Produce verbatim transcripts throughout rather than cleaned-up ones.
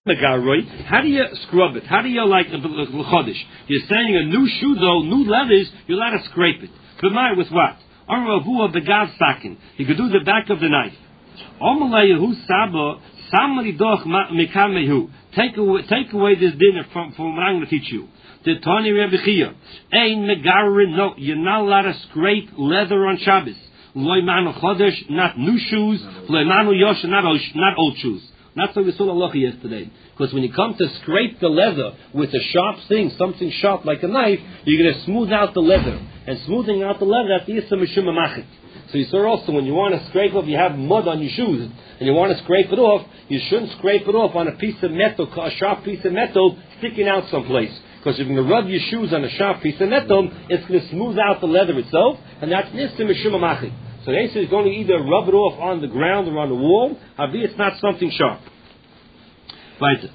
How do you scrub it? How do you like the l'chodesh? You're saying a new shoe though, new leathers, you're allowed to scrape it. But with what? Arravua begav sakin. You could do the back of the knife. Omalayahu saba samari doch mekamehu. Take away, take away this dinner from from what I'm going to teach you. The Tani Rebbe Chia. Ein megarin. No, you're not allowed to scrape leather on Shabbos. Loy manu chodesh, not new shoes. Loy manu yosha, not old, not old shoes. Not so we saw halacha yesterday. Because when you come to scrape the leather with a sharp thing, something sharp like a knife, you're going to smooth out the leather. And smoothing out the leather, that's the Yisra Mishum Amachit. So you saw also when you want to scrape off, you have mud on your shoes, and you want to scrape it off, you shouldn't scrape it off on a piece of metal, a sharp piece of metal sticking out someplace. Because if you're going to rub your shoes on a sharp piece of metal, it's going to smooth out the leather itself, and that's Yisra Mishum Amachit. So the answer is going to either rub it off on the ground or on the wall, or it's not something sharp. Weiter.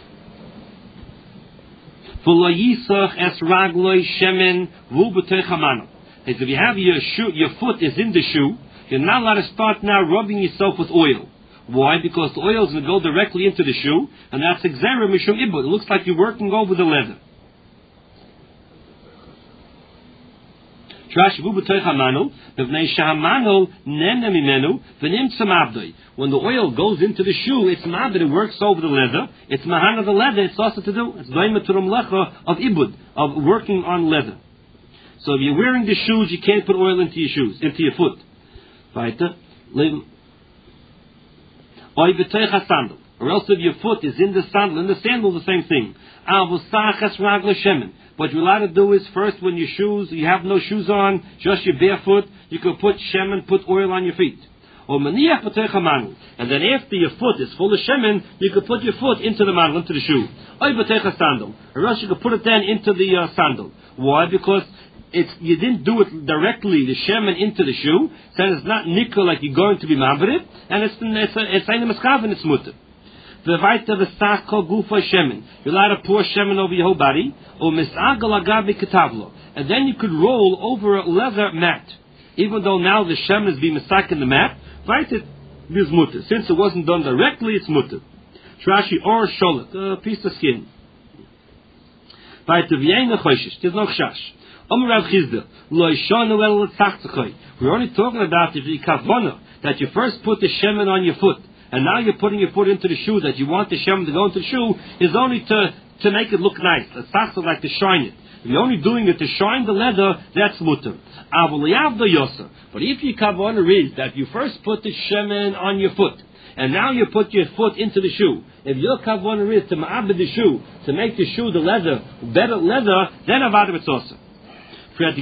If you have your shoe, your foot is in the shoe, you're not allowed to start now rubbing yourself with oil. Why? Because the oil is going to go directly into the shoe, and that's exera mishum ibud. It looks like you're working over the leather. When the oil goes into the shoe, it's ma'abed, it works over the leather. It's mahana the leather, it's also to do. It's doimeturum lecha of ibud, of working on leather. So if you're wearing the shoes, you can't put oil into your shoes, into your foot. Weiter. Or else if your foot is in the sandal, in the sandal the same thing. What you're allowed to do is first when your shoes, you have no shoes on, just your barefoot, you can put shemen, put oil on your feet. Or and then after your foot is full of shemen, you can put your foot into the mantle, into the shoe. Or else you can put it then into the uh, sandal. Why? Because it's you didn't do it directly, the shemen into the shoe, so it's not nickel like you're going to be mabrit, and it's it's it's eine maskav and it's mutter. The weiter the sach kol gufa shemen. You're allowed to pour shemen over your whole body, or misagel agabi ketavlo, and then you could roll over a leather mat. Even though now the shemen is being misak in the mat, weiter this mutter. Since it wasn't done directly, it's mutter. Trashi or sholet, a piece of skin. Weiter v'yein choishish. There's no chash. We're only talking about if you kavana, that you first put the shemen on your foot, and now you're putting your foot into the shoe, that you want the shemen to go into the shoe, is only to, to make it look nice. The sachs like to shine it. If you're only doing it to shine the leather, that's mutter. But if you kavana is that you first put the shemen on your foot, and now you put your foot into the shoe. If your kavana is to ma'abed the shoe, to make the shoe the leather, better leather, then avad it's also. If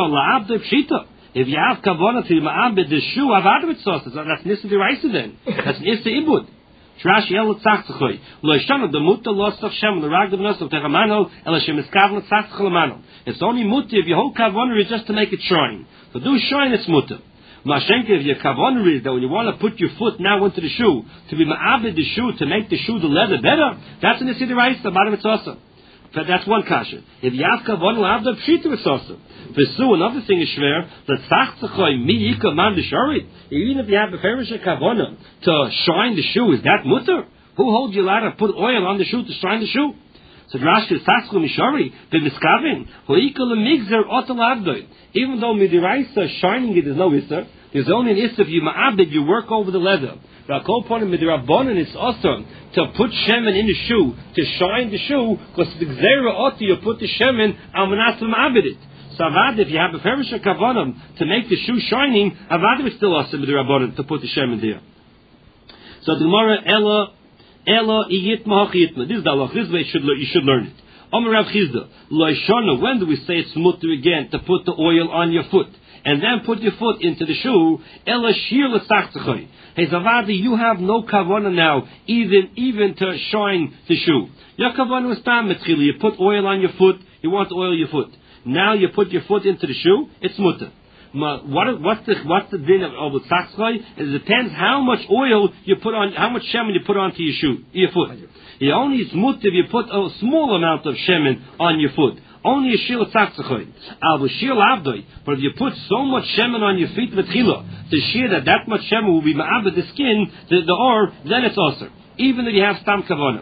you have kavanah to ma'abed the shoe, avad with sauce. That's nissa deraisa then. That's nissa ibud. Trash yel tzachtzachoi. Lo yishana the mutta lost of shem the ragdav nos of techamano el shem is kavna tzachtzachlamano. It's only mutta if your whole kavanah is just to make it shine. So do shine it's mutta. Mashenka if your kavanah is that when you want to put your foot now into the shoe to be ma'abed the shoe to make the shoe the leather better, that's an nissa deraisa. Avad with sauce. But that's one kasha. If you have kavanah, you'll have the pshita with sauce. Vesu, another thing is shver, that tzachtzachoi mi yika man d'sharit. Even if you have the ferish kavanah to shine the shoe, is that mutter? Who holds you allowed to put oil on the shoe to shine the shoe? So Rashi is tzachtzachoi mishari, b'miskavin, ho'ika l'migzer otal avdoi. Even though midiraisa shining it is no isser, there's only an isser if you ma'abed, you work over the leather. Rakol ponim midirabbonin, it's awesome to put shemen in the shoe, to shine the shoe, because the gzera oti, you put the shemen, al manas ma'abed it. So avad, if you have a ferisha kavanam to make the shoe shining, avad is still awesome midirabbonin to put the shemen there. So the Gemara, ella, ella, iyitma hachiyitma. This is the halach. This way you should, you should learn it. Omer Rav Chizda, lo yishana, when do we say it's mutter again to put the oil on your foot? And then put your foot into the shoe, ella shir l'sachtzachoi. Hey Zavadi, you have no kavanah now, even even to shine the shoe. Your kavanah was tam metzchili. You put oil on your foot. You want to oil your foot. Now you put your foot into the shoe. It's mutter. What what's the what's the din of of tzachtzchoi? It depends how much oil you put on, how much shemen you put onto your shoe, your foot. It only is mutter if you put a small amount of shemen on your foot. Only a shir tzachtzachoi. Al shir lavdoi. But if you put so much shemen on your feet v'tchila, to shear that that much shemen will be ma'abed the skin, the, the or, then it's also. Even if you have stam kavanah.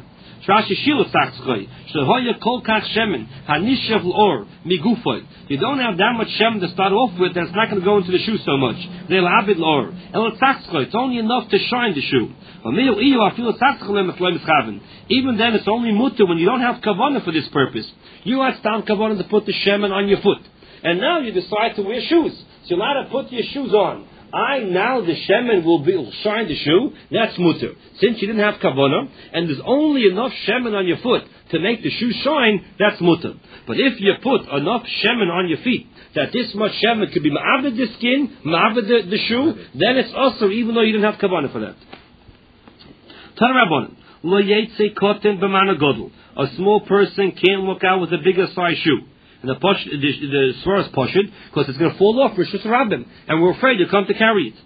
Trashi Shila Sachschoi. Shehoya Kol Kach Shemen. Hanishav Or. Migufoi. You don't have that much Shemen to start off with, that's not going to go into the shoe so much. They'll Abid Or. El Sachschoi. It's only enough to shine the shoe. Even then, it's only mutter when you don't have kavanah for this purpose. You had stam kavanah to put the shemen on your foot, and now you decide to wear shoes. So you're allowed to put your shoes on. I now the shemen will, be, will shine the shoe. That's mutter. Since you didn't have kavanah, and there's only enough shemen on your foot to make the shoe shine, that's mutter. But if you put enough shemen on your feet that this much shemen could be ma'avid the skin, ma'avid the, the shoe, then it's also even though you didn't have kavanah for that. A small person can't walk out with a bigger size shoe. And the posh, the, the svara is poshid, because it's going to fall off Rishus Rabbim, and we're afraid to come to carry it.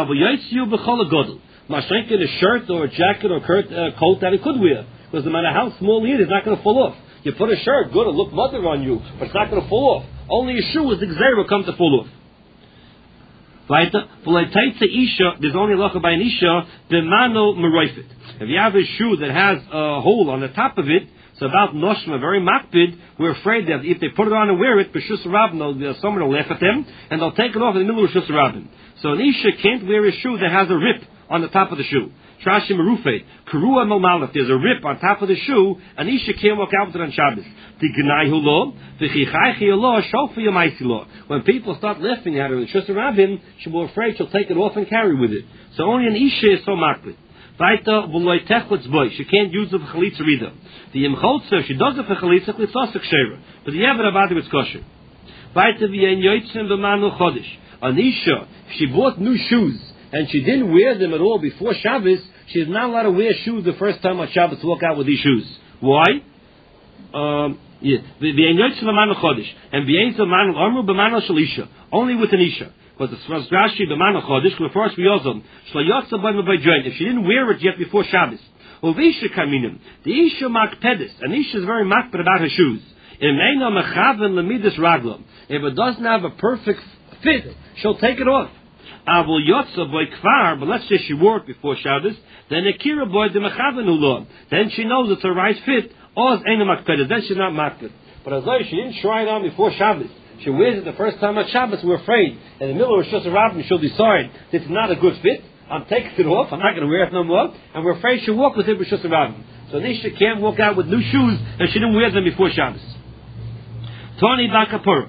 Mashenkin a shirt or a jacket or a uh, coat that it could wear, because no matter how small it is, it's not going to fall off. You put a shirt, good, it'll look mother on you, but it's not going to fall off. Only a shoe is the gzeira will come to fall off. Weiter, there's only a locha by an isha, the mano meroifit. If you have a shoe that has a hole on the top of it, it's about noshma, very makpid, we're afraid that if they put it on and wear it, b'shus rabin, someone will laugh at them, and they'll take it off in the middle of shus rabin. So an isha can't wear a shoe that has a rip on the top of the shoe. Trashi merufet, karua malmalef, there's a rip on top of the shoe, an isha can't walk out with it on Shabbos. The gnai hulo, the chichaychi hulo, shofi yamaisi lo. When people start laughing at her in shus rabin, she'll be afraid she'll take it off and carry with it. So only an isha is so makpid. Weiter, v'loy techlitz boy. She can't use it for chalitza either. The yimchotzer, she does it for chalitza, it's also kshera. But the yever avadi it's kosher. Weiter, v'yen yoitzim v'manu chodesh. Anisha, if she bought new shoes, and she didn't wear them at all before Shabbos, she's not allowed to wear shoes the first time on Shabbos to walk out with these shoes. Why? Um, yeah. V'yen yoitzim v'manu chodesh. And v'yen v'manu amru b'manu shalisha. Only with an isha. But the Rashi b'manu chodesh l'frosh v'yozom shlayotza b'ma b'join. If she didn't wear it yet before Shabbos, uvisha kaminim, the isha makpedis, and isha is very makped about her shoes. Imeina mechaven lemidus raglam. If it doesn't have a perfect fit, she'll take it off. Avol yotza boy kvar, but let's say she wore it before Shabbos, then akira boy the mechaven ulon. Then she knows it's the right fit. Oz eina makpedis. Then she's not makped. But as though she didn't try it on before Shabbos, she wears it the first time on Shabbos, we're afraid. In the middle of Rosh Hashanah, she'll decide this is not a good fit. I'm taking it off. I'm not going to wear it no more. And we're afraid she'll walk with it with Rosh Hashanah. So Nisha can't walk out with new shoes and she didn't wear them before Shabbos. Tony Bakapur.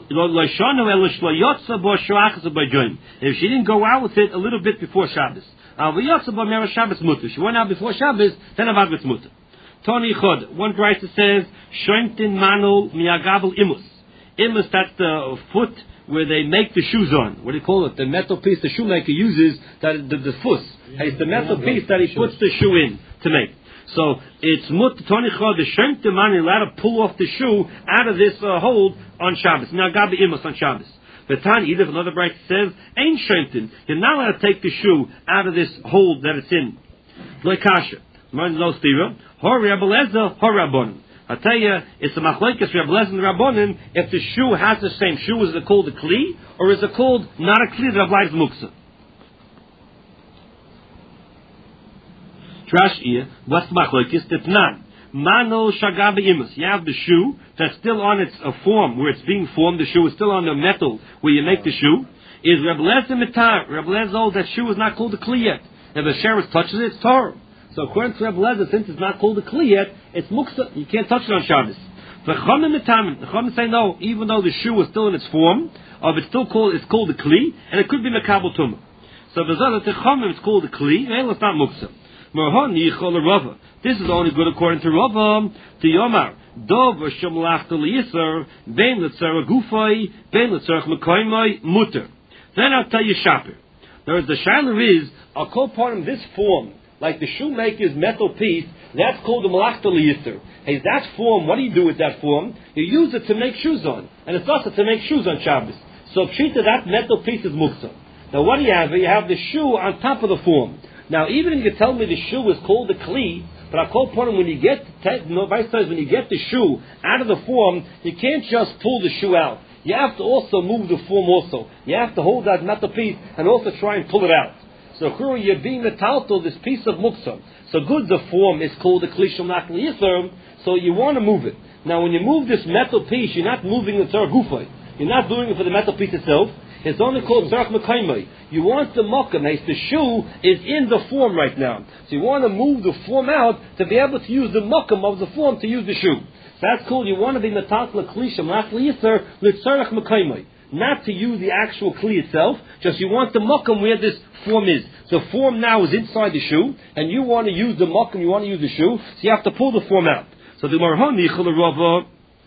If she didn't go out with it a little bit before Shabbos. She went out before Shabbos, then about with mutter. Tony Chod. One writer says, Shointin Manu Miagabel Imus. Imus, that's the foot where they make the shoes on. What do you call it? The metal piece the shoemaker uses, that the, the fuss. It's the metal piece that he puts the shoe in to make. So it's mut tonichah the shem the man allowed to pull off the shoe out of this uh, hold on Shabbos. Now gabi imus on Shabbos. But Tan either another bright says ain't shemtin. You're not allowed to take the shoe out of this hold that it's in. Like kasha. Man no stira. Hor Rebeleza, hor Rabbonim. I tell you, it's a machlekes Rebeleza and Rabbonim if the shoe has the same shoe. Is it called a kli or is it called not a kli that applies muksa? Trash what's the machlokes? Tetnan. Mano shagabi imus. You have the shoe that's still on its uh, form where it's being formed. The shoe is still on the metal where you make the shoe. Is Rebeleza mitar? Rebeleza holds that shoe is not called a kli yet. If the sheretz touches it, it's tar. So according to Rebeleza, since it's not called a kli yet, it's muksa. You can't touch it on Shabbos. The chachamim mitam. The chachamim say no, even though the shoe is still in its form, of it's still called it's called a kli, and it could be mekabel tumah. So the chachamim it's called a kli, and it's not muksa. This is only good according to Rava. To Yomar, Dov Shemlach Yisr, Ben Letzara Gufay, Ben Letzarach Mekoymai, Mutter. Then I'll tell you Shapir. There is the Shiler is, I'll call part of this form, like the shoemaker's metal piece, that's called the Malach Yisr. Hey, that form, what do you do with that form? You use it to make shoes on. And it's also to make shoes on Shabbos. So Pshita, that metal piece is Muksa. Now what do you have? You have the shoe on top of the form. Now, even if you tell me the shoe is called a kli, but I call upon him when you get no vice when you get the shoe out of the form, you can't just pull the shoe out. You have to also move the form also. You have to hold that metal piece and also try and pull it out. So Churu, you're being metaltal, this piece of muksa. So good, the form is called the Kli Shamlach L'Yisr, so you want to move it. Now when you move this metal piece, you're not moving the Tzarech Gufay. You're not doing it for the metal piece itself. It's only called Tzarech Mekaymai. You want the Mokkam, the shoe is in the form right now. So you want to move the form out to be able to use the Mokkam of the form to use the shoe. So that's cool. You want to be metaltal Kli Shamlach L'Yisr L'Tzarech Mekaymai. Not to use the actual Kli itself, just you want the Mokkam where this form is. The form now is inside the shoe, and you want to use the Mokkam, you want to use the shoe, so you have to pull the form out. So the Marhani Chul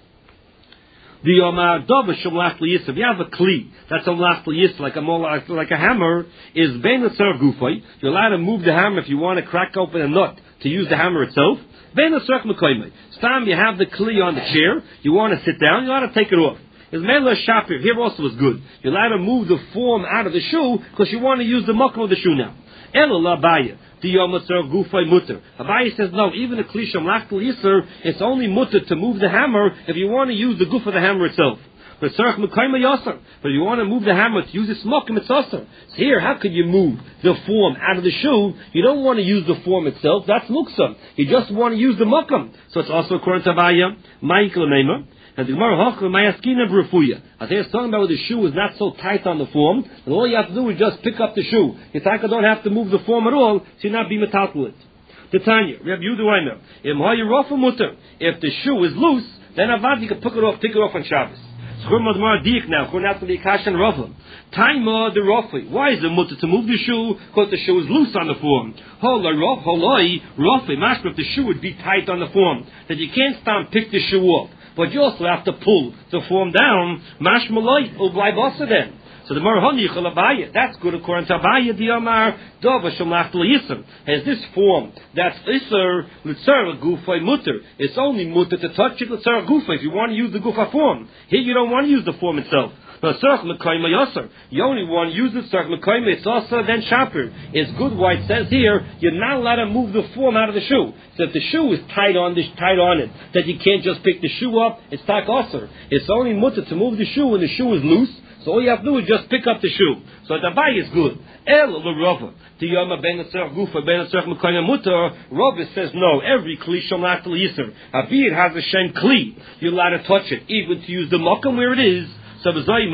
the Yomar Dova Shamlach L'Yisr. If you have a Kli that's Shamlach L'Yisr, like a like, like a hammer, is Bein L'Tzarech Gufay. You're allowed to move the hammer if you want to crack open a nut to use the hammer itself. Bein L'Tzarech Mekaymai. Stam, you have the Kli on the chair, you want to sit down, you're allowed to take it off. Is Mela Shapir. Here also is good. You're allowed to move the form out of the shoe because you want to use the mukkah of the shoe now. Ela Abaya. The Yomatzar Gufay Mutter. Abaya says no, even a Kli Shamlach L'Yisr, it's only mutter to move the hammer if you want to use the goof of the hammer itself. But Tzarech Mekaymai Yasar. But if you want to move the hammer to use this mukkah, it's Asar. So here, how could you move the form out of the shoe? You don't want to use the form itself. That's Muksam. You just want to use the mukkah. So it's also according to Abaya. Ma'ikla Neima. And the Gemara Hochel Mayaskina B'Refuya. I think it's talking about where the shoe is not so tight on the form, and all you have to do is just pick up the shoe. You don't have to move the form at all, so you're not being metaltal it. Titania, Reb Yehuda Weimer, Im Hayu Rafa Mutter. If the shoe is loose, then avad you can pick it off, take it off on Shabbos. Schurmad Mar Dik now, according to the Kashan Rafa. Taima the Rafi. Why is it mutter to move the shoe? Because the shoe is loose on the form. Holoi Raf, Holoi Rafi. Master, if the shoe would be tight on the form, that you can't stand pick the shoe off. But you also have to pull the form down. Mash malay ublaibasa then. So the Marhani Abaya, that's good according to Abaya the Amar Dova Shamlach L'Yisr. Has this form that's Isser L'Tzarech Gufay Mutter. It's only mutter to touch it L'Tzarech Gufay if you want to use the Gufa form. Here you don't want to use the form itself. But Tzarech Mekaymai Yasar. You only want to use the Tzarech Mekaymai. It's also then Shapir. It's good why it says here you're not allowed to move the form out of the shoe. So if the shoe is tight on this, tight on it, that you can't just pick the shoe up, it's tak Asar. It's only mutter to move the shoe when the shoe is loose. So all you have to do is just pick up the shoe. So the bay is good. El l'Rava. The Yoma ben Tzarech Gufa ben Tzarech Mekaymai Mutter. Rava says no. Every Kli Shamlach L'Yisr. Abir has a shem Kli. You're allowed to touch it, even to use the Mokkam where it is. So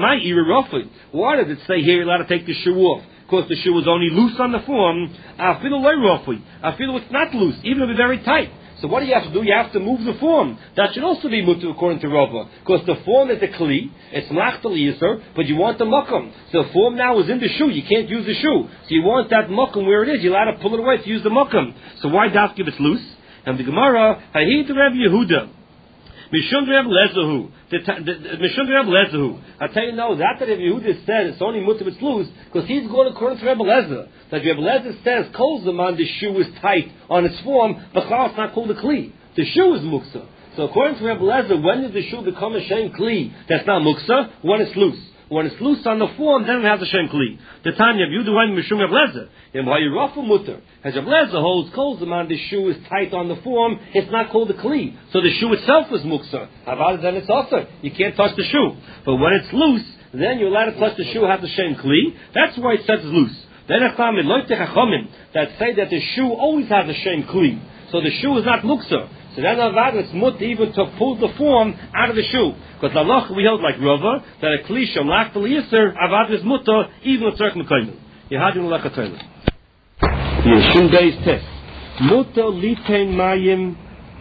why does it say here you're allowed to take the shoe off? Because the shoe is only loose on the form. I feel I feel it's not loose, even if it's very tight. So what do you have to do? You have to move the form. That should also be mutter according to Rava. Because the form is the Kli, it's Mlach L'Yisr, but you want the Mokkam. So the form now is in the shoe, you can't use the shoe. So you want that Mokkam where it is, you're allowed to pull it away to use the Mokkam. So why daf give it's loose? And the Gemara, Hayid Reb Yehuda. Mishum Reb Lezahu. Mishum Reb Lezahu. I tell you no, that that Reb Yehuda said it's only mutter if it's loose, because he's going according to Reb Lezer. That Reb Lezer says, Kol Zaman, the shoe is tight on its form, but it's not called a Kli. The shoe is muksa. So according to Reb Lezer, when does the shoe become a Shem Kli? That's not muksa, when it's loose. When it's loose on the form, then it has a Shem Kli. The Tanya of Yehuda Mishum Reb Lezer. And why you ruffle mutter? As Reb Lezer holds, Kol Zaman, the shoe is tight on the form, it's not called a Kli. So the shoe itself is muksa. Avad then it's also. You can't touch the shoe. But when it's loose, then you're allowed to touch the shoe, has a Shem Kli. That's why it says it's loose. Then I found that say that the shoe always has a Shem Kli. So the shoe is not muksa. So then avad it's mutter even to pull the form out of the shoe. Because the halach we held like Rava, that a Kli Shamlach L'Yisr, avad is mutter even with Tzarech Mekaymai. Yehadim l'lachatayla. Yeshun Day's test. Mutter litein mayim.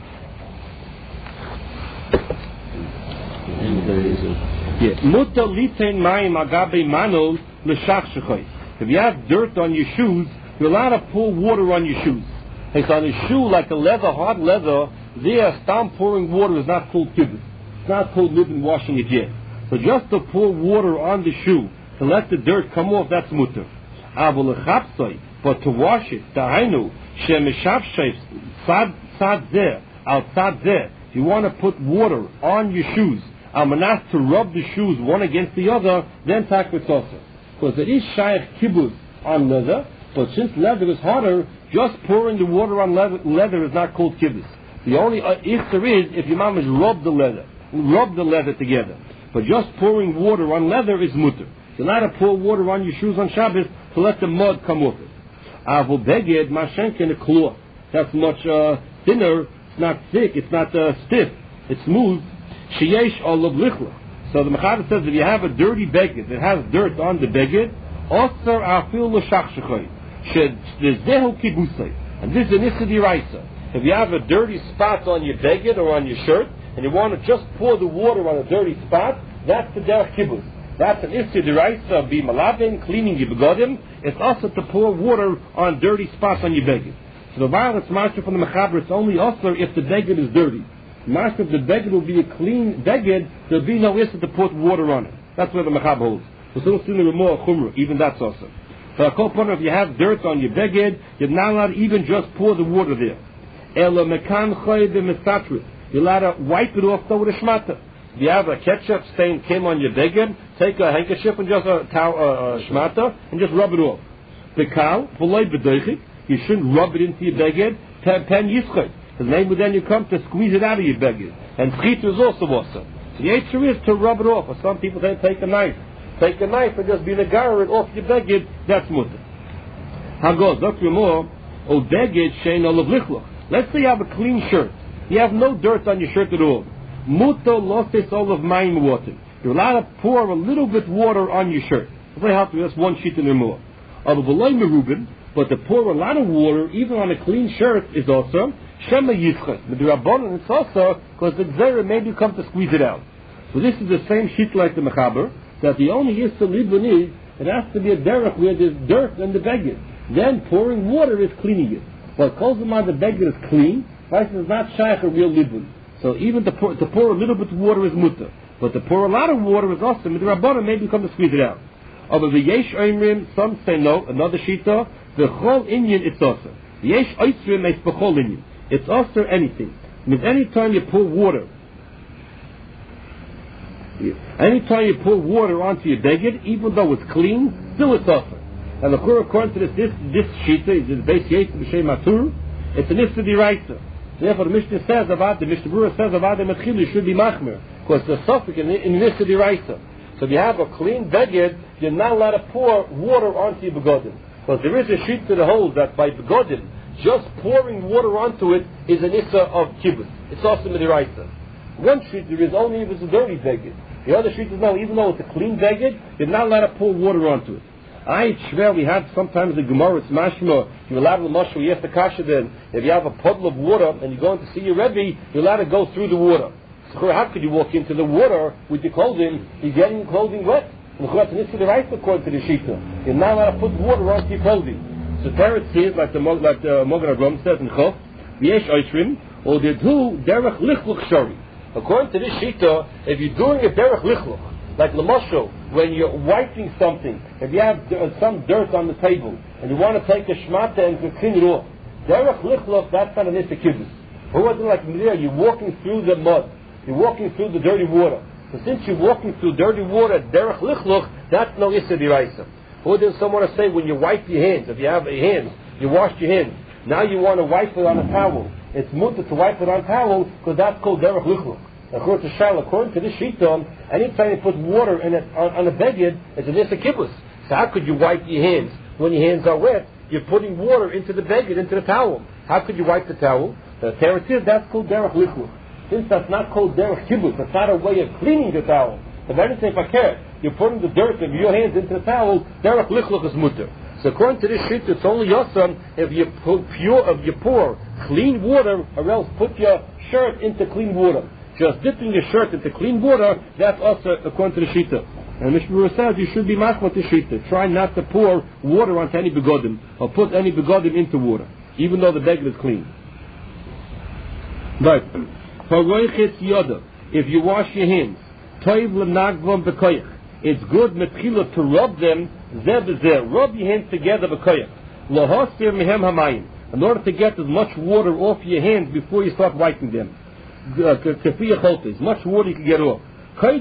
Yeah. Mutter litein mayim agabe manol l'shachshachay. If you have dirt on your shoes, you're allowed to pour water on your shoes. It's on a shoe like a leather, hard leather. There, stam pouring water is not called kibbutz. It's not called living washing it yet. So just to pour water on the shoe to let the dirt come off, that's mutter. But to wash it, ta'ainu shemeshavshay sad sad zeh al sad zeh. If you want to put water on your shoes, al manas to rub the shoes one against the other, then tak v'tosa. Because it is shaykh kibbutz on leather, but since leather is harder, just pouring the water on leather, leather is not called kibbutz. The only uh, if there is, if your mom is rub the leather, rub the leather together. But just pouring water on leather is mutter. You're not to pour water on your shoes on Shabbos to let the mud come off it. Avo beged mashenken a cloth. That's much uh, thinner. It's not thick. It's not uh, stiff. It's smooth. Sheyesh olav lichla. So the Mechaber says if you have a dirty beged that has dirt on the beged, osar afil l'shachshachay shed zehu kibusay, and this is an issa d'iraisa. If you have a dirty spot on your beged or on your shirt, and you want to just pour the water on a dirty spot, that's the derech kibbutz. That's an issa d'iraisa of be malabin, cleaning your begodim. It's also to pour water on dirty spots on your beged. So the while it's master from the Mechaber, it's only also if the beged is dirty. Master, if the beged will be a clean beged, there'll be no issa to put water on it. That's where the Mechaber holds. So still sooner or more chumrah, even that's also. So I call upon if you have dirt on your beged, you're not allowed to even just pour the water there. Ela mekan choy b'misatrit. You're allowed to wipe it off though with a shmata. If you have a ketchup stain came on your beged, take a handkerchief and just a towel, uh, shmata, and just rub it off. Bekal, v'loy b'doichik. You shouldn't rub it into your beged. Pen yischot. Because maybe then you come to squeeze it out of your beged. And chit is also awesome. So the answer is to rub it off. Or some people say take a knife. Take a knife and just be the gar it off your beged. That's mutter. How goes? Doctor more. O beged shein olav lichloch. Let's say you have a clean shirt. You have no dirt on your shirt at all. Mutter losses olav mayim water. You're allowed to pour a little bit water on your shirt. That's one sheet in or more. But to pour a lot of water, even on a clean shirt, is also Shema Yitzchak. But the Rabbanon, it's also because the Gzera maybe you come to squeeze it out. So this is the same sheet like the Mechaber, that the only Yisra Libun is, it has to be a derech where there's dirt in the beged. Then pouring water is cleaning it. But Kolzimah, the beged is clean, right? It's not shaykh a real Libun. So even to pour, to pour a little bit of water is mutter. But to pour a lot of water is awesome. But the Rabbanon maybe you come to squeeze it out. But the Yesh Oimrim, some say no, another shita, the Chol Inyan, it's also. Yesh Oisrim is Bechol Inyan. It's also anything. Means any time you pour water, any time you pour water onto your beged, even though it's clean, still it's also. And according to this, this, this shita, this base Yesh B'Shem Matur, it's an Issa D'Raisa. Therefore the Mishnah says about the Mishnah Berurah says about the Metchilu should be Machmer, because the suffix in in Issa D'Raisa. So if you have a clean beged, you're not allowed to pour water onto your begodim. Because there is a sheet to the whole that by begodim, just pouring water onto it is an issa of kibbutz. It's also midiraisa. One sheet there is only if it's a dirty beged. The other sheet is no, even though it's a clean beged, you're not allowed to pour water onto it. I swear we have sometimes the Gemara, it's mashma, you're allowed to mashma, you have to kasha then. If you have a puddle of water and you're going to see your Rebbe, you're allowed to go through the water. So how could you walk into the water with your clothing? You're getting your clothing wet. And that's an issue the right according to the shita. You're not allowed to put water onto your clothing. So Teretz says, like the like the Mogen Avram says in Chof, V'yesh Oishrim, or they do derech lichluch shari. According to this shita, if you're doing a derech lichluch, like Lamashal, when you're wiping something, if you have uh, some dirt on the table and you want to take a shmata and clean it off, derech lichluch, that's not an issa kibbutz. Who wasn't like there? You're walking through the mud. You're walking through the dirty water. So since you're walking through dirty water, derech lichluch, that's no issa d'iraisa. Or does someone say when you wipe your hands, if you have your hands, you wash your hands, now you want to wipe it on a towel. It's mutter to wipe it on a towel because that's called derech lichluch. According to Shal, according to this shita, anytime you put water in it on, on a beged, it's an issa kibbutz. So how could you wipe your hands when your hands are wet? You're putting water into the beged, into the towel. How could you wipe the towel? The teretz is that's called derech lichluch. Since that's not called derech kibbutz, that's not a way of cleaning the towel. If anything, if I care, you're putting the dirt of your hands into the towel, derech lichluch is mutter. So according to this shit, it's only yosam if you put pure, if you pour clean water, or else put your shirt into clean water. Just dipping your shirt into clean water, that's also according to the shita. And Mishnah Berurah says you should be machmat the shita. Try not to pour water onto any begodim, or put any begodim into water, even though the beged is clean. Right. If you wash your hands, it's good metchila to rub them, rub your hands together in order to get as much water off your hands before you start wiping them. As much water you can get off.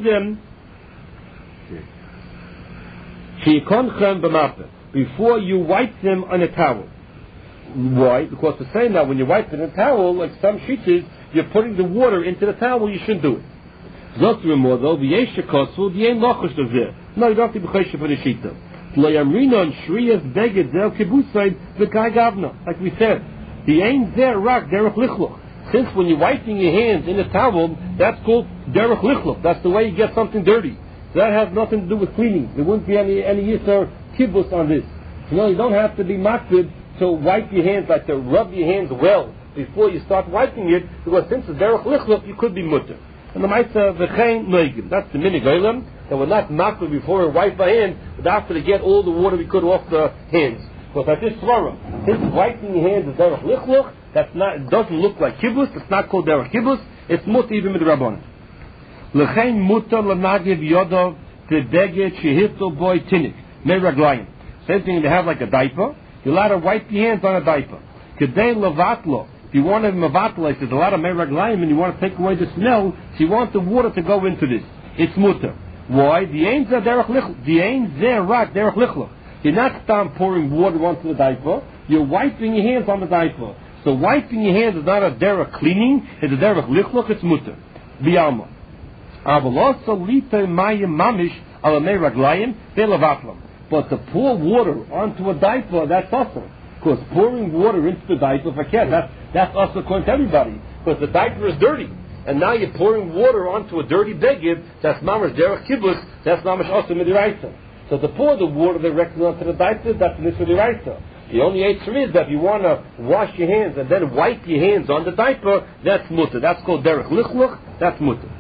Before you wipe them on a towel. Why? Because we're saying that when you wipe it in a towel, like some sheets, you're putting the water into the towel, you shouldn't do it. No, you don't have to be choshev for the shita. Shloyamrinon Shriyas Beged Zel Kibusaid V'kai Gavna. Like we said, the ain there rak derech lichluch. Since when you're wiping your hands in a towel, that's called derech lichluch. That's the way you get something dirty. So that has nothing to do with cleaning. There wouldn't be any any yisur kibbutz on this. You know, you don't have to be makbid to wipe your hands, like to rub your hands well before you start wiping it, because since it's derech lichluch, you could be mutter. And the Maisa v'chein noigim. That's the minig olam, that we're not makbid before we wipe our hands, but after to get all the water we could off the hands. Because like this svara, since wiping your hands is derech lichluch, that's not, it doesn't look like kibbutz, it's not called derech kibbutz, it's mutter even with the rabbanon. L'chein mutter l'nagiv yodov tedeged shehitzel boy tinik meraglayim. Same thing, they have like a diaper, you're allowed to wipe your hands on a diaper. Kedei levatlo, if you want to mevatlo, there's a lot of meraglayim and you want to take away the smell, so you want the water to go into this. It's mutter. Why? The ain zer derech lichluch. The ain zer rak derech lichluch. You're not start pouring water onto the diaper, you're wiping your hands on the diaper. So wiping your hands is not a derech cleaning, it's a derech lichluch, it's mutter. Biyama. Avalasa lita mayim mamish alamei raglayim velavatlam. But to pour water onto a diaper, that's awesome. Because pouring water into the diaper, if I can, that's, that's also according to everybody. Because the diaper is dirty. And now you're pouring water onto a dirty beged, that's mamash derech kibbutz, that's mamash also midiraisa. So to pour the water directly onto the diaper, that's midiraisa. The only answer is that if you want to wash your hands and then wipe your hands on the diaper, that's mutter. That's called derech lichluch, that's mutter.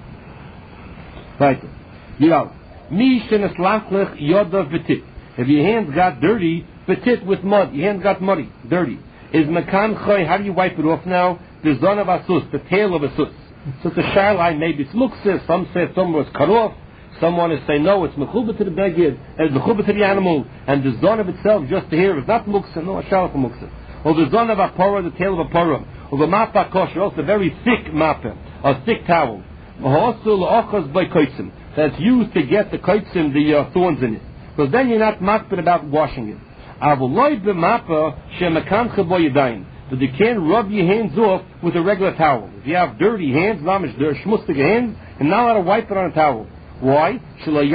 Right. Yirav. Mi sheneslachlech yodav betit. If your hands got dirty, betit with mud, your hands got muddy, dirty. Is mekan choy, how do you wipe it off now? The zon of asus, the tail of asus. So it's a shar line, maybe it's muktzah, some say some was cut off. Some want to say no, it's mechubah to the beged, it's mechubah to the animal, and the zon of itself, just to hear, is not muktzah, no, a shar for muktzah. Or the zon of a porah, the tail of a porah. Or the mapa kosher, also a very thick mapa, a thick towel. That's used to get the koitzim, the uh, thorns in it. Because then you're not makbid about washing it. But you can't rub your hands off with a regular towel. If you have dirty hands, mamish, they're shmustige hands, and not allowed to wipe it on a towel. Why? But the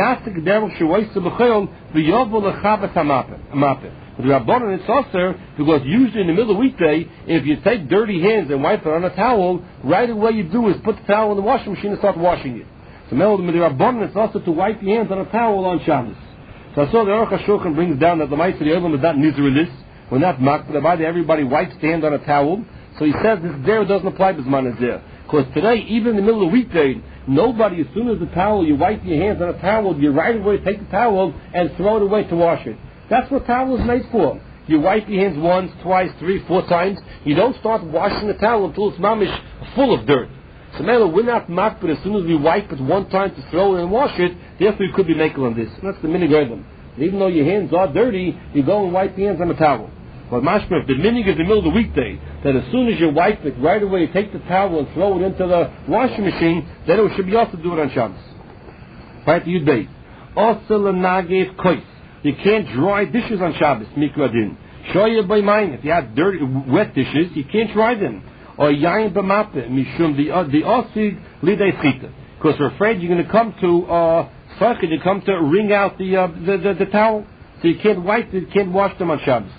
Rabbanan it's also because usually in the middle of the weekday, if you take dirty hands and wipe it on a towel, right away you do is put the towel in the washing machine and start washing it. So the Rabbanan it's also to wipe your hands on a towel on Shabbos. So I saw the Aruch HaShulchan brings down that the Ma'aser Yolam is not nizrilis, we're not makbid, but everybody wipes the hand on a towel. So he says this there doesn't apply to Zman Hazeh. Because today, even in the middle of the weekday, nobody, as soon as the towel, you wipe your hands on a towel, you right away take the towel and throw it away to wash it. That's what towel is made for. You wipe your hands once, twice, three, four times. You don't start washing the towel until it's mamish full of dirt. So Mela, we're not makbid, but as soon as we wipe it one time to throw it and wash it, therefore you could be making on this. And that's the minig olam. Even though your hands are dirty, you go and wipe your hands on a towel. But mashma, if the minig is in the middle of the weekday, that as soon as you wipe it, right away you take the towel and throw it into the washing machine, then it should be also do it on Shabbos. Right, Yud Beit. Also l'nagev kois. You can't dry dishes on Shabbos, mikra din. Shoya by mine, if you have dirty, wet dishes, you can't dry them. Or yayin b'mape, mishum the the osig lidei chita. Because we're afraid you're going to come to uh, circuit, you come to wring out the, uh, the, the the towel, so you can't wipe, you can't wash them on Shabbos.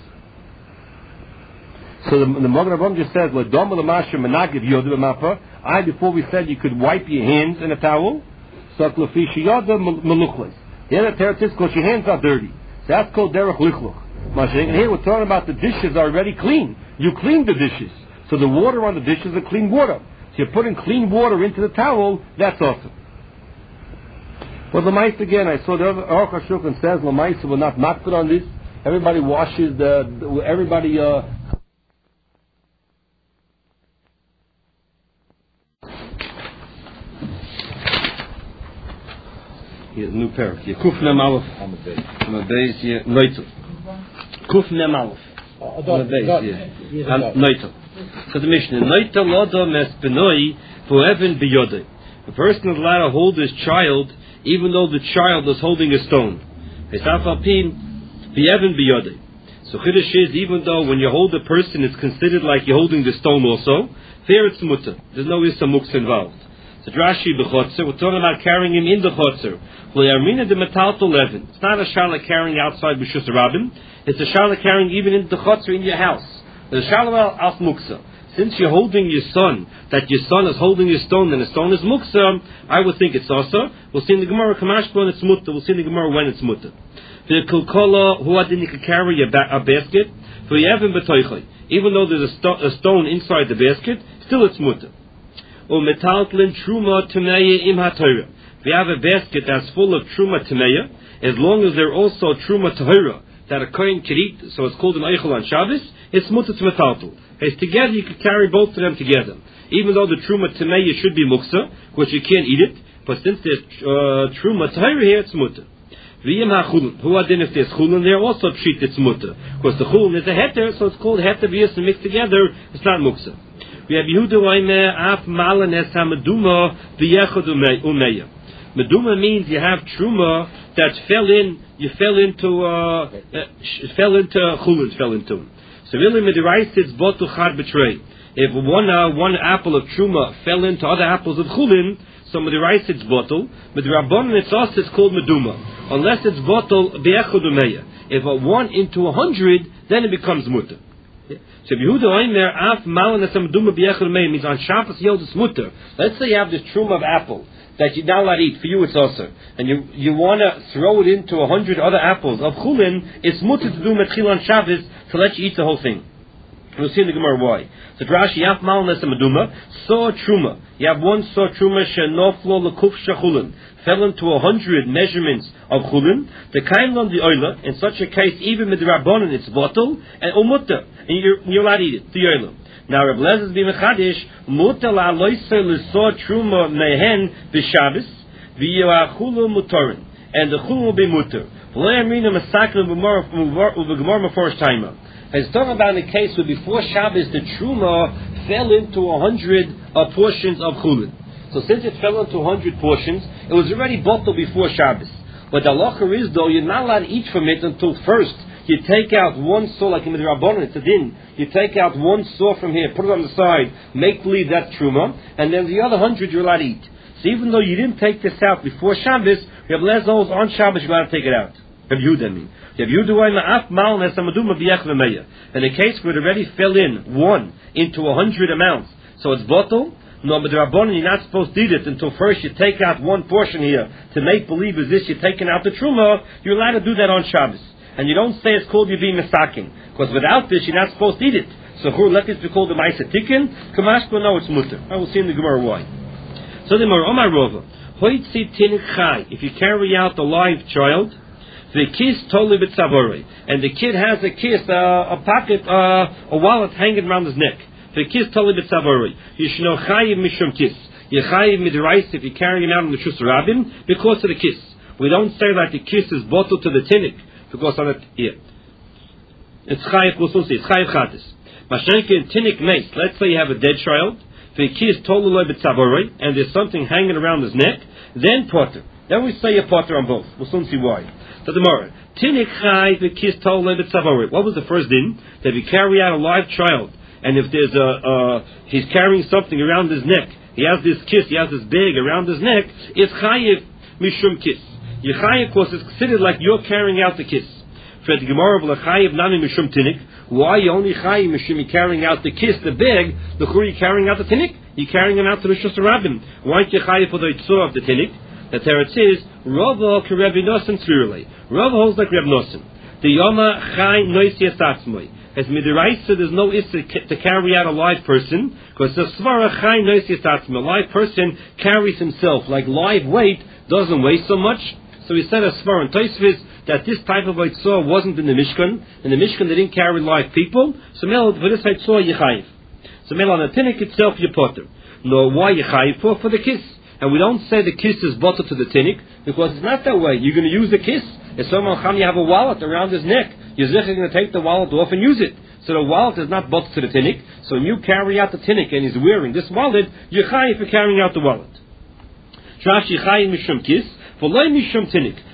So the, the Magen Avraham just says, "L'dom l'masher menagiv yodu b'mapa." I before we said you could wipe your hands in a towel. So l'fi sheyoda meluchles. The other teretz is because your hands are dirty. So that's called derech lichluch. And here we're talking about the dishes are already clean. You clean the dishes, so the water on the dishes is clean water. So you're putting clean water into the towel. That's awesome. Well, the mice again. I saw the Aruch HaShulchan says the mice will not makbid on this. Everybody washes the. Everybody. Uh, Here's a new pair. Kuf Nem Aleph. On the base. On the base, yeah. Noitel. Kuf Nem Aleph. On the base, yeah. And Noitel. So the Mishnah. Noitel Lodo Mes Benoi Fu'evin Biyodei. A person is allowed to hold his child even though the child is holding a stone. Hesaf Alpin Biyevin Biyodei. So Chiddush is even though when you hold a person it's considered like you're holding the stone also, there it's mutter. There's no Issa Muksa involved. So Rashi b'chotzer, we're talking about carrying him in the chotzer. It's not a shala carrying outside b'shus rabim. It's a shala carrying even in the chotzer in your house. The shala al muksa. Since you're holding your son, that your son is holding your stone, and the stone is muksa, I would think it's also. We'll see in the Gemara kamashbo it's mutta. We'll see in the Gemara when it's mutta. The kulkola who adin you can carry a, ba- a basket for yevim b'toichay. Even though there's a, sto- a stone inside the basket, still it's mutta. Or metaltlin truma tmeya im haTorah. If you have a basket that's full of truma tmeya, as long as they're also truma tahira that a kohen can eat, so it's called an eichel on Shabbos, it's mutter to metaltel. As together you can carry both of them together. Even though the truma tmeya should be muksa, which you can't eat it, but since there's uh, truma tahira here, it's mutter. V'yim ha'chulun. Who adin if there's chulun there also treat it's mutter. Because the chulun is a heter, so it's called heter v'yis and mixed together, it's not muksa. We have Yehuda Oime af malanes ha-meduma v'yechad umeya. Meduma means you have truma that fell in, you fell into, uh, uh fell into chulun, fell into. So really, mediraisa it's botu chad betray. If one uh, one apple of truma fell into other apples of chulun, so mediraisa it's botul. Medirabbanan it's also it's called meduma, unless it's botul v'yechad umeya. If a one into a hundred, then it becomes mutter. So Yehuda Oimer af malanes ha-meduma v'yechad umeya means on Shabbos yod it's mutter. Let's say you have this truma of apple that you're not allowed to eat. For you, it's also, and you you want to throw it into a hundred other apples of chulin. It's mutter to do metchil on Shabbos to let you eat the whole thing. We'll see in the Gemara why. So Rashi yaf malanes ha-meduma saw truma. You have one saw truma shenoflo lekuf shachulin fell into a hundred measurements of chulin. The kain on the oila. In such a case, even with the rabbanon, it's bottle and umutta, and you're you're allowed to eat it. The oila. Now, Reb Lezer b'mechadish mutal aloyser l'sor truma mehen b'Shabbos v'yachulu mutorin, and the chulun will be mutter. V'lo yamrina masaklim b'gemar meforish taima. It's talking about in the case where before Shabbos the truma fell into a hundred uh, portions of chulun. So since it fell into a hundred portions, it was already bottled before Shabbos. But the halacha is though you're not allowed to eat from it until first you take out one saw, like in the Rabbanon, it's a din. You take out one saw from here, put it on the side, make believe that's truma, and then the other hundred you're allowed to eat. So even though you didn't take this out before Shabbos, you have less holes on Shabbos, you're allowed to take it out. Have you then mean? Have you do af mal nesamaduma b'yech v'meya? In a case where it already fell in one into a hundred amounts, so it's bottle. No, but the Rabbanon, you're not supposed to eat it until first you take out one portion here to make believe as this you're taking out the truma. You're allowed to do that on Shabbos. And you don't say it's called you being mistaken, because without this you're not supposed to eat it. So who let this be called the ma'isa tikkun? Kamashko, no, it's mutter. I will see in the Gemara why. So the Gemara, Omar Rova, hoitzi tinik chai. If you carry out a live child, the kiss totally b'tzavore, and the kid has a kiss, uh, a pocket, uh, a wallet hanging around his neck. The kiss totally b'tzavore. You should know chayiv mishum kiss. You chayiv midiraisa if you carry him out in the shus rabim because of the kiss. We don't say that the kiss is bottled to the tinik. Because on it, yeah. It's chayiv, we'll soon see, it's chayiv chatis. Mashenke in tinik meis, let's say you have a dead child, the key is toluloi b'tzavore, and there's something hanging around his neck, then potter. Then we say a potter on both. We'll soon see why. So tomorrow, tinik chayiv, the key is toluloi b'tzavore. What was the first din? That if you carry out a live child, and if there's a, uh, he's carrying something around his neck, he has this kiss, he has this bag around his neck, it's chayiv mishum kiss. Your chayiv, of course, is considered like you're carrying out the kiss. For the Gemara of chayiv nami mishum tinik. Why you only chayiv mishum you carrying out the kiss, the bag? The who are you carrying out the tinik? You're carrying him out to the shus rabim. Why aren't you chayiv for the itzur of the tinik? The Teretz says Rava ke Rabbi Nosson tzvirulei. Rava holds like Rabbi Nosson. The Yoma chay nois yasatzmoi. As midiraisa, there's no issue to carry out a live person because the svara chay nois yasatzmoi. A live person carries himself like live weight doesn't weigh so much. So we said a svar in Tosfos that this type of Eitzah wasn't in the Mishkan. In the Mishkan they didn't carry live people. So mel for this Eitzah Yechayiv. So mel on the Tinnik itself you potter. No, why Yechayiv? For for the kiss. And we don't say the kiss is bottled to the Tinnik because it's not that way. You're going to use the kiss. If someone come, you have a wallet around his neck. You're going to take the wallet off and use it. So the wallet is not bottled to the Tinnik. So when you carry out the Tinnik and he's wearing this wallet, Yechayiv for carrying out the wallet. Trash Yechayiv mishum kiss. For loy mishum tinik.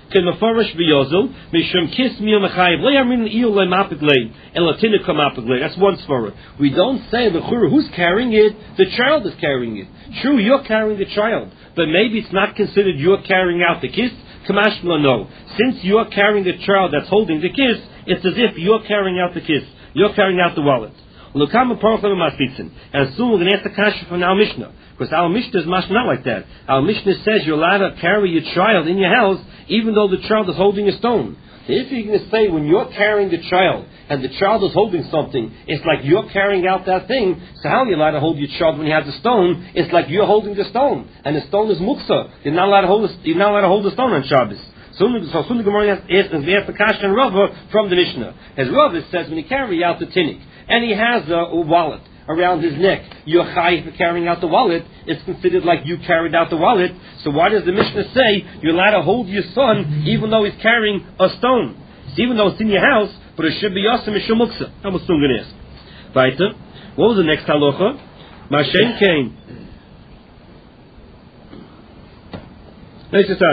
Can mafarish biyozil mishum kiss miyum mechayiv lo yamin iul lemapiglei elatina kamapiglei. That's one svara. We don't say the chura who's carrying it. The child is carrying it. True, you're carrying the child, but maybe it's not considered you're carrying out the kiss. Kamashla no. Since you're carrying the child that's holding the kiss, it's as if you're carrying out the kiss. You're carrying out the wallet. And soon we're going to ask the kasha from our Mishnah. Because our Mishnah is much not like that. Our Mishnah says you're allowed to carry your child in your house even though the child is holding a stone. If you're going to say when you're carrying the child and the child is holding something, it's like you're carrying out that thing, so how are you allowed to hold your child when he has a stone? It's like you're holding the stone. And the stone is muksa. You're not allowed to hold a, you're not allowed to hold the stone on Shabbos. So soon the Gemara asks the Kasha and Rava from the Mishnah. As Rava says, when you carry out the tinnik, and he has a, a wallet around his neck, you're chayiv for carrying out the wallet, it's considered like you carried out the wallet. So why does the Mishnah say you're allowed to hold your son even though he's carrying a stone? So even though it's in your house, but it should be yasam mishum muksa. I'm soon going to ask. Weiter. What was the next halacha? Mashen came. What do I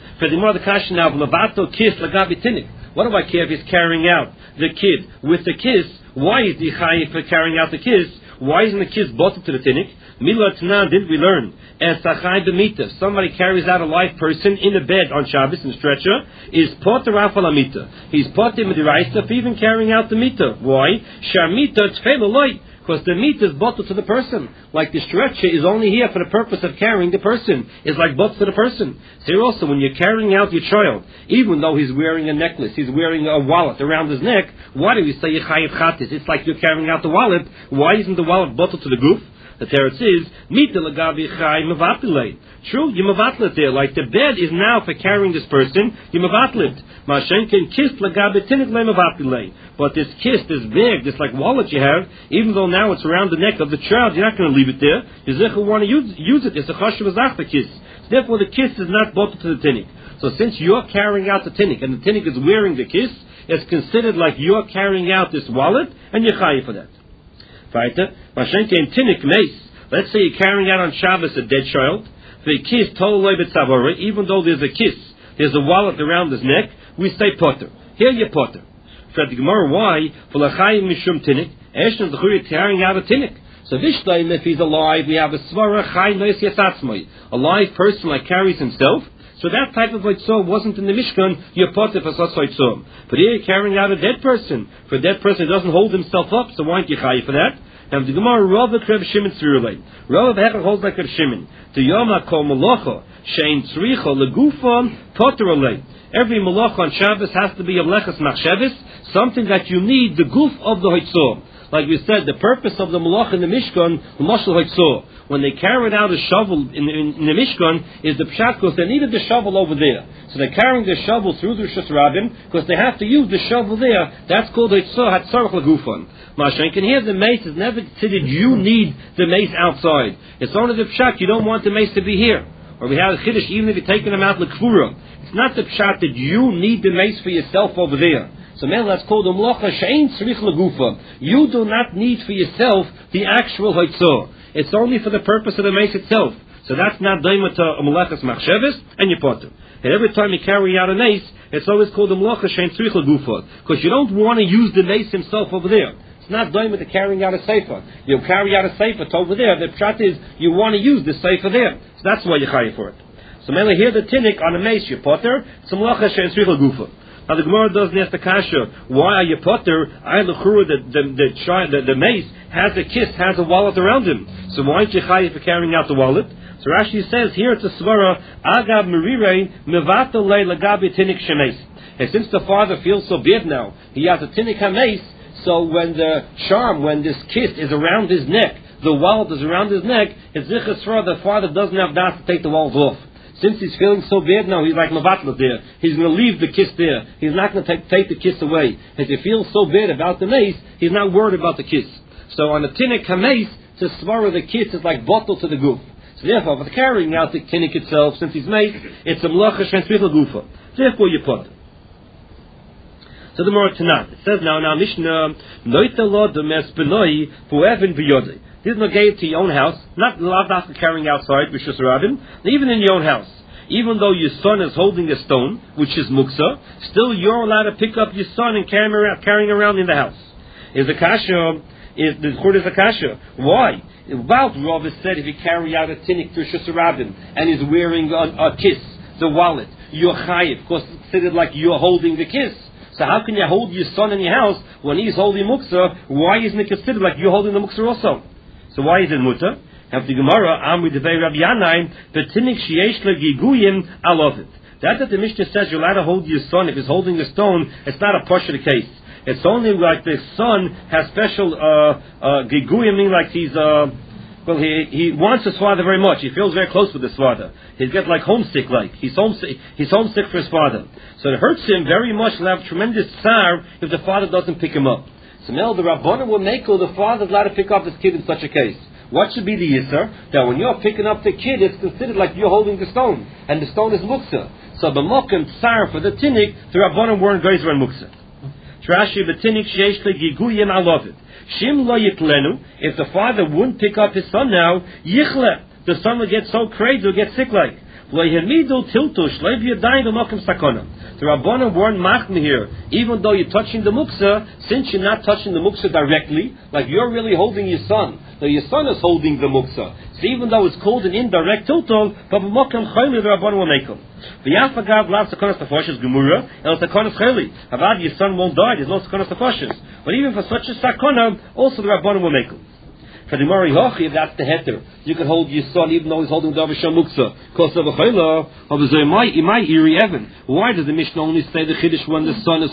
care if he's carrying out the kid with the kiss? Why is the chayiv for carrying out the kiss? Why isn't the kiss bottled to the tinnik? Mila Tanan, didn't we learn? As Sachai B'mita, somebody carries out a live person in a bed on Shabbos in a stretcher, is potter afalamita. He's potter midiraisa for even carrying out the mita. Why? Sharmita tfeila loy. Because the meat is bottled to the person. Like the stretcher is only here for the purpose of carrying the person. It's like bottled to the person. So here also, when you're carrying out your child, even though he's wearing a necklace, he's wearing a wallet around his neck, why do we say Yechayiv Chatis? It's like you're carrying out the wallet. Why isn't the wallet bottled to the goof? The teretz is, Mita lagavi chai mevatlei. True, you mevatlet there. Like the bed is now for carrying this person, you mevatlet. Mashenken kiss lagavi tinit le mevatlei. But this kiss, this bag, this like wallet you have, even though now it's around the neck of the child, you're not going to leave it there. You zecher want to use, use it. It's a chashuv azach, the kiss. Therefore, the kiss is not bottled to the tinnik. So since you're carrying out the tinnik, and the tinnik is wearing the kiss, it's considered like you're carrying out this wallet, and you're chayiv for that. Weiter, Mashenke in tinnik mace. Let's say you're carrying out on Shabbos a dead child. The kiss toloi b'tzavora. Even though there's a kiss, there's a wallet around his neck. We say potter. Here you potter. Said the Gemara, why? For lachayim mishum tinnik. Eshna d'churi carrying out a tinnik. So vishtaim, if he's alive, we have a svara chay nois yasatzmoi. A live person like carries himself. So that type of hoitzah wasn't in the Mishkan, you're potter for such hoitzah. But here you're carrying out a dead person. For a dead person, he doesn't hold himself up, so why aren't you chayiv for that? And the Gemara, Rav Reb Shimon Tzirulei. Rav Hecher holds like Reb Shimon. To Yoma Kol Malacha, Shein Tzricha Legufam Potter. Every malacha on Shabbos has to be a meleches machshevis, something that you need the goof of the hoitzah. Like we said, the purpose of the malach in the Mishkan, the mashal hoitzah. When they carried out a shovel in, in, in the Mishkan, is the pshat because they needed the shovel over there. So they're carrying the shovel through the Rishus Rabbim because they have to use the shovel there. That's called hoitzah hatzarach legufan. Mashenken here, the mace is never considered you need the mace outside. It's only the pshat you don't want the mace to be here. Or we have a chiddush even if you're taking them out lekfura. It's not the pshat that you need the mace for yourself over there. So man, that's called a melacha she'ein tzrich legufa. You do not need for yourself the actual hoitzah. It's only for the purpose of the mace itself. So that's not daima to a melechas machsheves and your potter. And every time you carry out a mace, it's always called a melacha she'ein tzrich legufa, because you don't want to use the mace himself over there. It's not daima to carrying out a sefer. You carry out a sefer to over there. The pshat is you want to use the sefer there. So that's why you chayiv for it. So mainly here the tinnik on a mace you potter. It's a melacha she'ein tzrich legufa. Now the Gemara doesn't ask the kasha, why are you potter? I l'chura the the the, the the mace has a kiss, has a wallet around him. So why aren't you chayiv for carrying out the wallet? So Rashi says here it's a svara agav merirei mevatel le lagabi tinnik shemes. And since the father feels so bad now, he has a tinnik hames. So when the charm, when this kiss is around his neck, the wallet is around his neck, it's zichas svara the father doesn't have das to take the wallet off. Since he's feeling so bad now, he's like Mavatla there. He's going to leave the kiss there. He's not going to take, take the kiss away. As he feels so bad about the mace, he's not worried about the kiss. So on the tinnik hameis, to svara the kiss is like bottle to the goof. So therefore, for carrying out the tinnik itself, since he's made, it's a melacha she'ein tzrich legufa. Therefore you put it. So the more Tanakh, it says now in our Mishnah, Noita lo demes benoi pu'evin b'yodei. This is no gave to your own house, not allowed after carrying outside, Rishus Rabbim, even in your own house. even though your son is holding a stone, which is muksa, still you're allowed to pick up your son and carry him around, carrying around in the house. Is a kasha, is the chur is a kasha. Why? About Rav said if you carry out a tinnik to Rishus Rabbin and he's wearing a, a kiss, the wallet, you're chayiv, because it's considered like you're holding the kiss. So how can you hold your son in your house when he's holding muksa? Why isn't it considered like you're holding the muksa also? So why is it mutter? Have the Gemara, Amri Devei Rabbi Yanaim, Betinik Sheyesh Legiguyim Alovit. That that the Mishnah says you're allowed to hold your son if he's holding a stone, it's not a partial case. It's only like the son has special uh, uh, giguyim, meaning like he's, uh, well, he he wants his father very much. He feels very close with his father. He'll get like homesick, like he's homesick. He's homesick for his father. So it hurts him very much. He'll have tremendous tsar if the father doesn't pick him up. So now the Rabbanan will make the father's allowed to pick up his kid in such a case. What should be the yisr? That when you're picking up the kid, it's considered like you're holding the stone, and the stone is muksa. So the mokem tsar for the tinnik, the Rabbanan weren't geyser and muksa. Rashi b'tinnik sheish legiguyim alovit. Shim lo yitlenu. If the father wouldn't pick up his son now, yichle. The son will get so crazy, he'll get sick like. Lo yemidu tiltu shleiv yadayim b'mokem sakona. The Rabbanan weren't machmir here. Even though you're touching the muksa, since you're not touching the muksa directly, like you're really holding your son. Now your son is holding the muksa. So even though it's called an indirect tiltul, but b'mokem chayli the Rabbanan will make him. V'yafagav lav sakonas tafoshes gemura, el sakonas chayli. Avad your son won't die, there's no sakonas tafoshes. But even for such a sakona, also the Rabbanan will make him. For the Mori Hochi, if that's the heter, you can hold your son even though he's holding the Avisham Muksa. Because of a chayla, of a Zayimai, Imai, Iri Evan. Why does the Mishnah only say the Chiddush when the son is